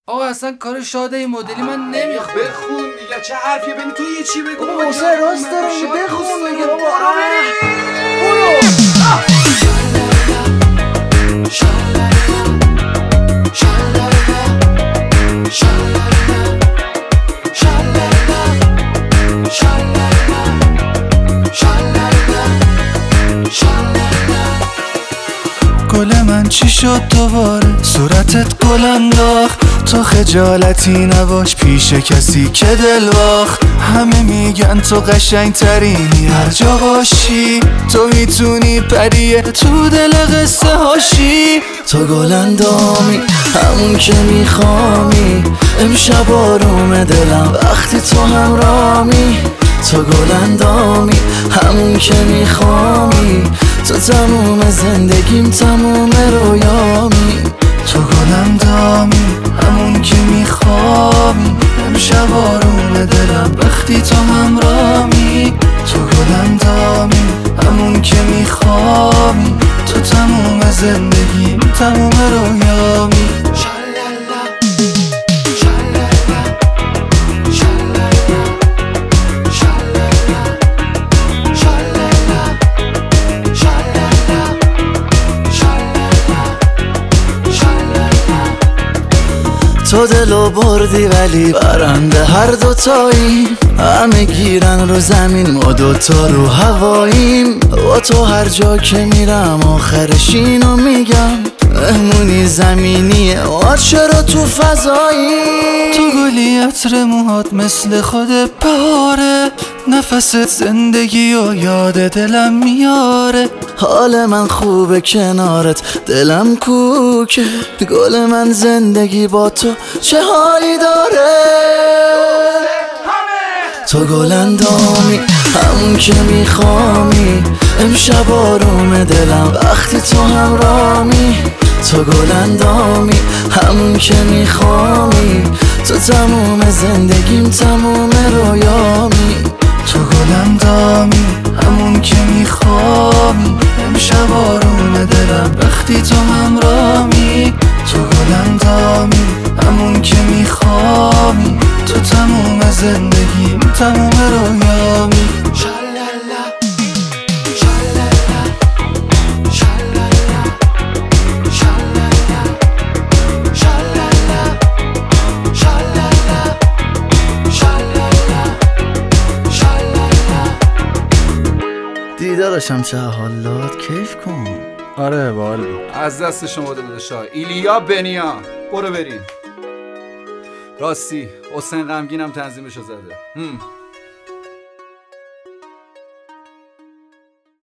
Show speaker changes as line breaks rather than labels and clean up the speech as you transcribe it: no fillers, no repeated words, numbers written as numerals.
آقا اصلا کار شاده این مدلی من نمیخوام.
بخون دیگه، چه حرفیه؟ ببین تو یه چی بگو.
بابا حسین راست داره میگه، بخون دیگه بابا.
برو بریم.
گل من چی شد دوباره؟ صورتت گل انداخت. تو خجالتی نباش پیش کسی که دل باخت. همه میگن تو قشنگ ترینی هر جا باشی. تو میتونی پریه تو دل قصه هاشی. تو گل اندامی همون که میخوامی. امشب آروم دلم وقتی تو همرامی. تو گل اندامی همون که میخوامی. تو تموم زندگیم تموم رویامی. تو گل اندامی همون که میخوامی. امشب آروم دلم وقتی تو همرامی. تو گل اندامی همون که میخوامی. تو تموم زندگیم تموم رویامی. تو دلو بردی ولی برنده هر دوتاییم. همه گیرن رو زمین ما دوتا رو هواییم. با تو هر جا که میرم آخرش اینو میگم. مهمونی زمینیه ما چرا تو فضاییم. تو گلی عطر موهات مثل خود بهاره. نفست زندگی و یاد دلم میاره. حال من خوبه کنارت دلم کوکه. گل من زندگی با تو چه حالی داره. تو گل اندامی همون که میخوامی. امشب آروم دلم وقتی تو همرامی. تو گل اندامی همون که میخوامی. تو تموم زندگیم تموم رویامی. تو گل اندامی همون که میخوامی. امشب آروم دلم وقتی تو همرامی. تو گل اندامی همون که میخوامی. تو تموم زندگیم تموم رویامی. دیدارشم چه حالات، کیف کن.
آره باحال بود.
از دست شما داداشا ایلیا بنیا. برو بریم. راستی حسین غمگینم تنظیمشو زده.